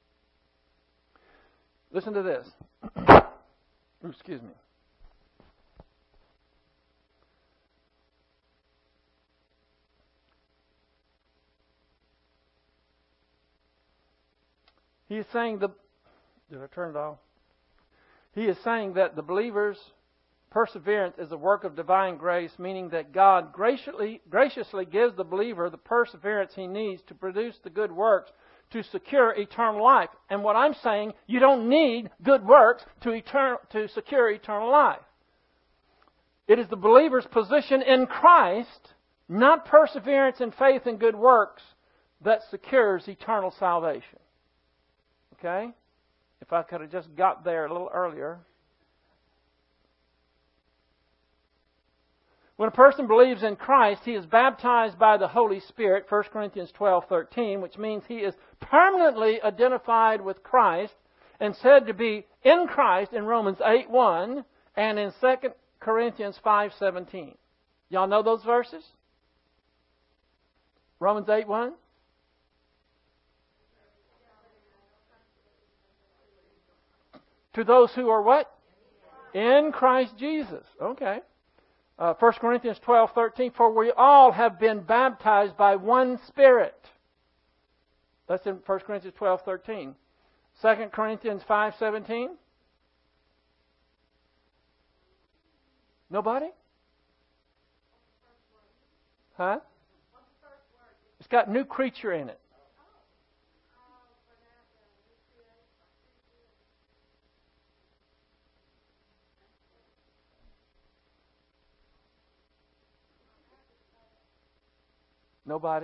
Listen to this. Ooh, excuse me. He is saying the. Did I turn it off? He is saying that the believer's perseverance is a work of divine grace, meaning that God graciously, graciously gives the believer the perseverance he needs to produce the good works to secure eternal life. And what I'm saying, you don't need good works to, etern- to secure eternal life. It is the believer's position in Christ, not perseverance in faith and good works, that secures eternal salvation. Okay? If I could have just got there a little earlier. When a person believes in Christ, he is baptized by the Holy Spirit, First Corinthians twelve thirteen, which means he is permanently identified with Christ and said to be in Christ in Romans eight one and in Second Corinthians five seventeen. Y'all know those verses? Romans eight one? To those who are what? In Christ Jesus. Okay. Uh, First Corinthians twelve thirteen, for we all have been baptized by one Spirit. That's in First Corinthians twelve thirteen. Second Corinthians five seventeen. Nobody? Huh? It's got new creature in it. Nobody?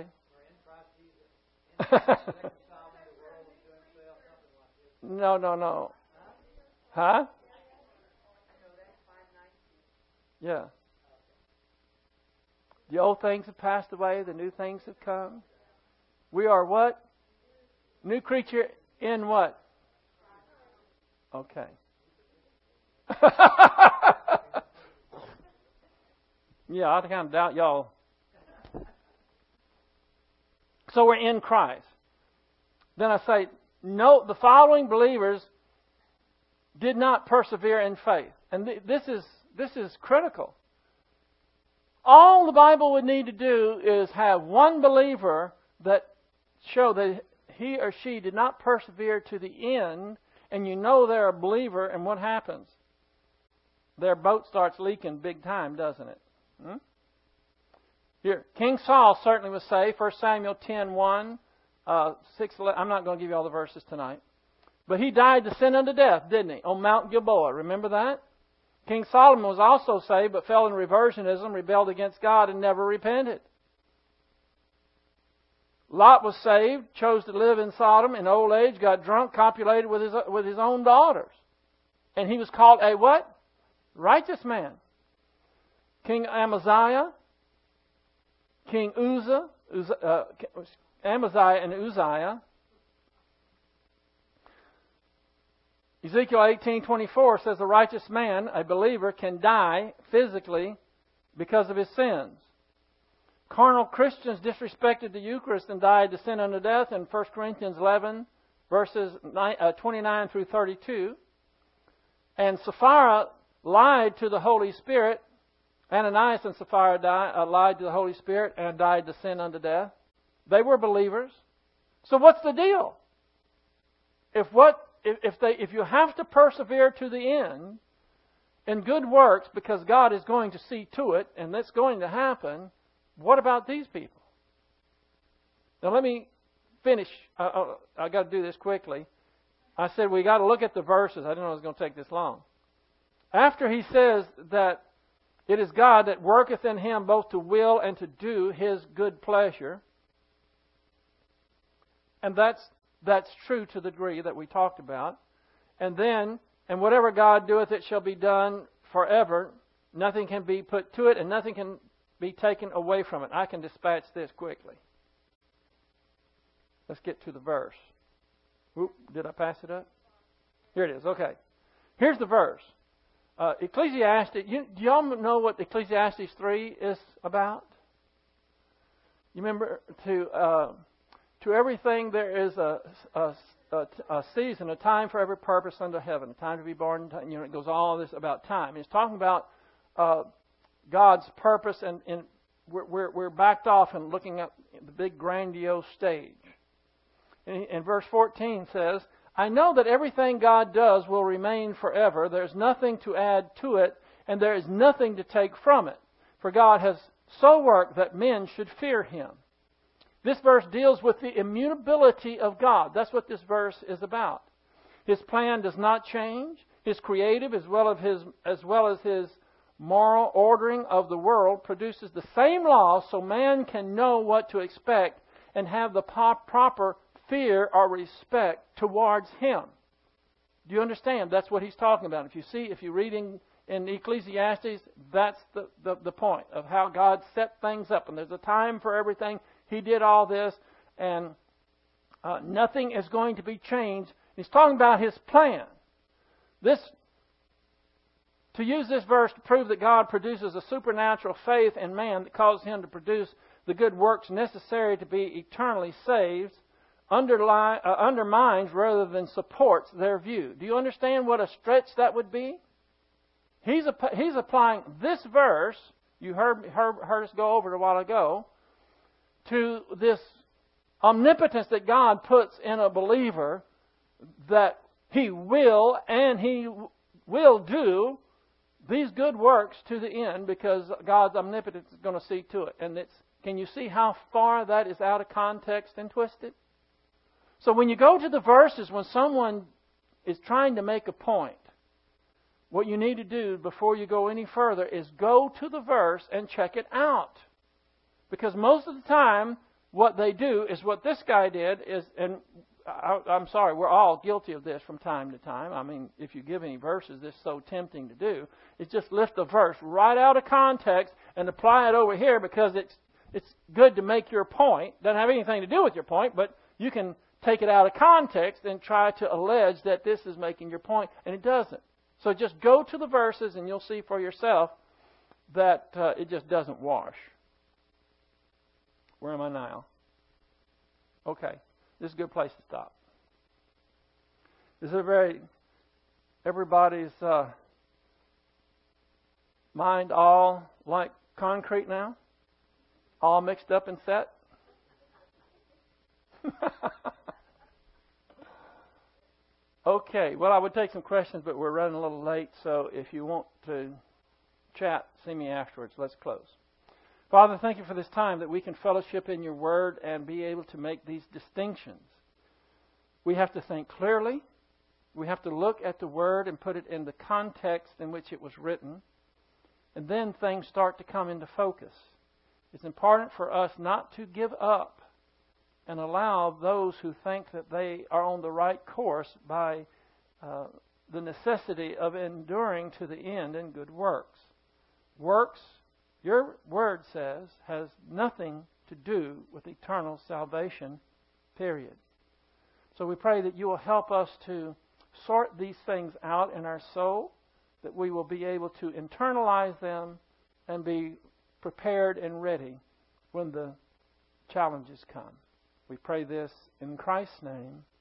No, no, no. Huh? Yeah. The old things have passed away, the new things have come. We are what? New creature in what? Okay. Yeah, I kind of doubt y'all. So we're in Christ. Then I say, no, the following believers did not persevere in faith. And th- this is this is critical. All the Bible would need to do is have one believer that show that he or she did not persevere to the end, and you know they're a believer, and what happens? Their boat starts leaking big time, doesn't it? Hmm? Here, King Saul certainly was saved. First Samuel ten one, uh, six. I'm not going to give you all the verses tonight, but he died to sin unto death, didn't he? On Mount Gilboa. Remember that? King Solomon was also saved, but fell in reversionism, rebelled against God, and never repented. Lot was saved, chose to live in Sodom in old age, got drunk, copulated with his with his own daughters, and he was called a what? Righteous man. King Amaziah. King Uzzah, Uzzah uh, Amaziah and Uzziah. Ezekiel eighteen twenty-four says the righteous man, a believer, can die physically because of his sins. Carnal Christians disrespected the Eucharist and died to sin unto death in First Corinthians eleven, verses twenty-nine through thirty-two. And Sapphira lied to the Holy Spirit. Ananias and Sapphira died, uh, lied to the Holy Spirit and died to sin unto death. They were believers. So what's the deal? If what if, if they if you have to persevere to the end in good works because God is going to see to it and that's going to happen, what about these people? Now let me finish. Uh, I got to do this quickly. I said we got to look at the verses. I didn't know it was going to take this long. After he says that it is God that worketh in him both to will and to do his good pleasure. And that's that's true to the degree that we talked about. And then, and whatever God doeth, it shall be done forever. Nothing can be put to it, and nothing can be taken away from it. I can dispatch this quickly. Let's get to the verse. Oop, did I pass it up? Here it is. Okay. Here's the verse. Uh, Ecclesiastes, you, do y'all know what Ecclesiastes three is about? You remember, to uh, to everything there is a, a, a, a season, a time for every purpose under heaven, a time to be born. You know, it goes all this about time. It's talking about uh, God's purpose, and, and we're, we're we're backed off and looking at the big grandiose stage. And, and verse fourteen says, I know that everything God does will remain forever. There's nothing to add to it, and there is nothing to take from it. For God has so worked that men should fear Him. This verse deals with the immutability of God. That's what this verse is about. His plan does not change. His creative as well as His, as well as His moral ordering of the world produces the same law so man can know what to expect and have the proper fear or respect towards Him. Do you understand? That's what he's talking about. If you see, if you're reading in Ecclesiastes, that's the, the, the point of how God set things up. And there's a time for everything. He did all this, and uh, nothing is going to be changed. He's talking about His plan. This, to use this verse to prove that God produces a supernatural faith in man that causes him to produce the good works necessary to be eternally saved, Underline, uh, undermines rather than supports their view. Do you understand what a stretch that would be? He's, he's applying this verse you heard, heard, heard us go over it a while ago, to this omnipotence that God puts in a believer, that he will and he will do these good works to the end because God's omnipotence is going to see to it. And it's, can you see how far that is out of context and twisted? So when you go to the verses, when someone is trying to make a point, what you need to do before you go any further is go to the verse and check it out. Because most of the time, what they do is what this guy did is, and I, I'm sorry, we're all guilty of this from time to time. I mean, if you give any verses, this is so tempting to do, is just lift a verse right out of context and apply it over here because it's it's good to make your point. Doesn't have anything to do with your point, but you can take it out of context and try to allege that this is making your point, and it doesn't. So just go to the verses and you'll see for yourself that uh, it just doesn't wash. Where am I now? Okay, this is a good place to stop. Is it very, everybody's uh, mind all like concrete now? All mixed up and set? Okay, well, I would take some questions, but we're running a little late, so if you want to chat, see me afterwards. Let's close. Father, thank you for this time that we can fellowship in your word and be able to make these distinctions. We have to think clearly. We have to look at the word and put it in the context in which it was written. And then things start to come into focus. It's important for us not to give up and allow those who think that they are on the right course by uh, the necessity of enduring to the end in good works. Works, your word says, has nothing to do with eternal salvation, period. So we pray that you will help us to sort these things out in our soul, that we will be able to internalize them and be prepared and ready when the challenges come. We pray this in Christ's name.